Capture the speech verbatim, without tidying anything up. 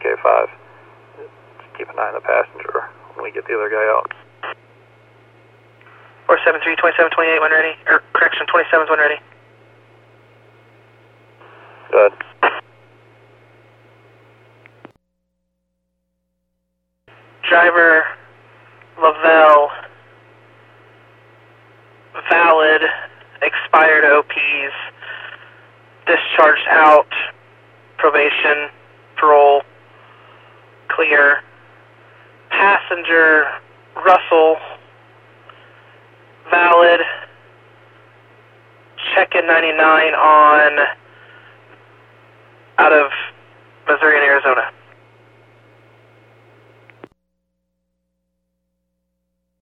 K five. Just keep an eye on the passenger when we get the other guy out. four seven three, twenty-seven twenty-eight when ready, or correction, twenty-seven's when ready. Good. Driver Lavelle, valid, expired O Ps, discharged out, probation, parole, clear. Passenger Russell, valid, check-in ninety-nine on, out of Missouri and Arizona.